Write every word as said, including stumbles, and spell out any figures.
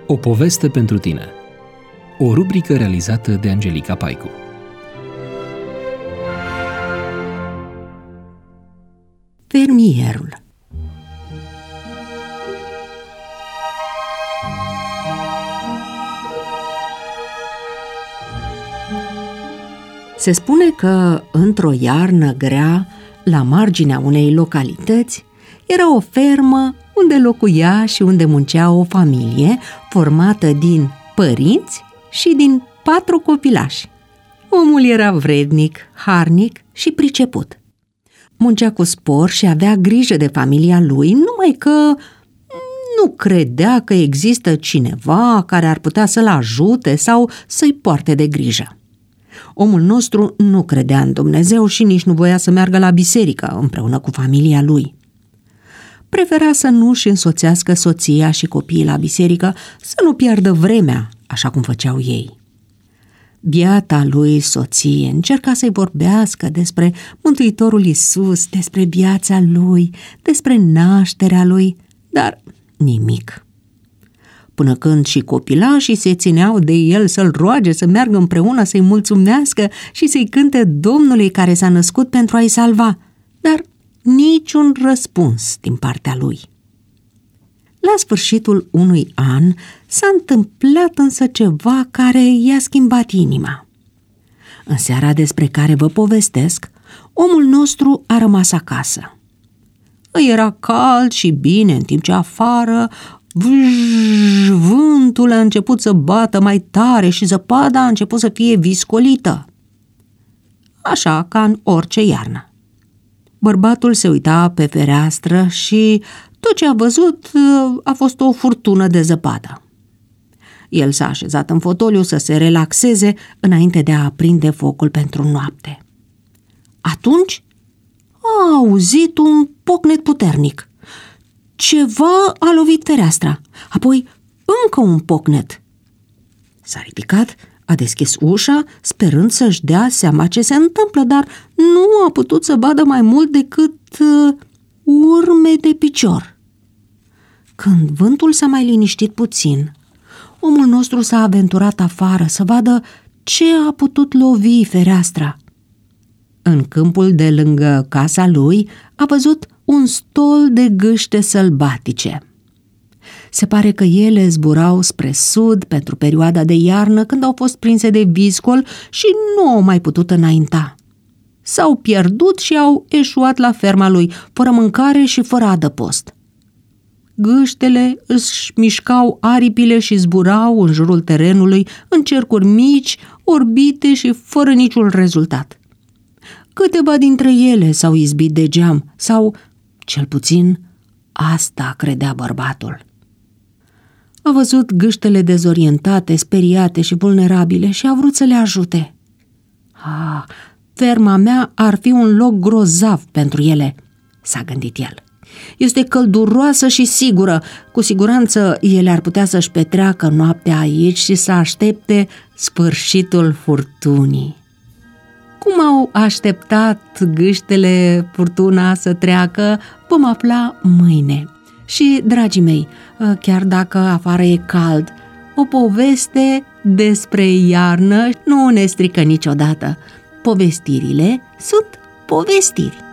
O poveste pentru tine. O rubrică realizată de Angelica Paicu. Fermierul. Se spune că într-o iarnă grea, la marginea unei localități, era o fermă unde locuia și unde muncea o familie formată din părinți și din patru copilași. Omul era vrednic, harnic și priceput. Muncea cu spor și avea grijă de familia lui, numai că nu credea că există cineva care ar putea să-l ajute sau să-i poarte de grijă. Omul nostru nu credea în Dumnezeu și nici nu voia să meargă la biserică împreună cu familia lui. Prefera să nu-și însoțească soția și copiii la biserică, să nu piardă vremea, așa cum făceau ei. Biata lui soție încerca să-i vorbească despre Mântuitorul Iisus, despre viața lui, despre nașterea lui, dar nimic. Până când și copilașii se țineau de el să-l roage să meargă împreună să-i mulțumească și să-i cânte Domnului care s-a născut pentru a-i salva, dar niciun răspuns din partea lui. La sfârșitul unui an s-a întâmplat însă ceva care i-a schimbat inima. În seara despre care vă povestesc, omul nostru a rămas acasă. Îi era cald și bine, în timp ce afară vâj, vântul a început să bată mai tare și zăpada a început să fie viscolită. Așa ca în orice iarnă. Bărbatul se uita pe fereastră și tot ce a văzut a fost o furtună de zăpadă. El s-a așezat în fotoliu să se relaxeze înainte de a aprinde focul pentru noapte. Atunci a auzit un pocnet puternic. Ceva a lovit fereastra, apoi încă un pocnet. S-a ridicat, a deschis ușa, sperând să-și dea seama ce se întâmplă, dar nu a putut să vadă mai mult decât uh, urme de picior. Când vântul s-a mai liniștit puțin, omul nostru s-a aventurat afară să vadă ce a putut lovi fereastra. În câmpul de lângă casa lui a văzut un stol de gâște sălbatice. Se pare că ele zburau spre sud pentru perioada de iarnă, când au fost prinse de viscol și nu au mai putut înainta. S-au pierdut și au eșuat la ferma lui, fără mâncare și fără adăpost. Gâștele își mișcau aripile și zburau în jurul terenului în cercuri mici, orbite și fără niciun rezultat. Câteva dintre ele s-au izbit de geam, sau, cel puțin, asta credea bărbatul. A văzut gâștele dezorientate, speriate și vulnerabile și a vrut să le ajute. Ah, ferma mea ar fi un loc grozav pentru ele, s-a gândit el. Este călduroasă și sigură, cu siguranță ele ar putea să-și petreacă noaptea aici și să aștepte sfârșitul furtunii. Cum au așteptat gâștele furtuna să treacă, vom afla mâine. Și, dragii mei, chiar dacă afară e cald, o poveste despre iarnă nu ne strică niciodată. Povestirile sunt povestiri.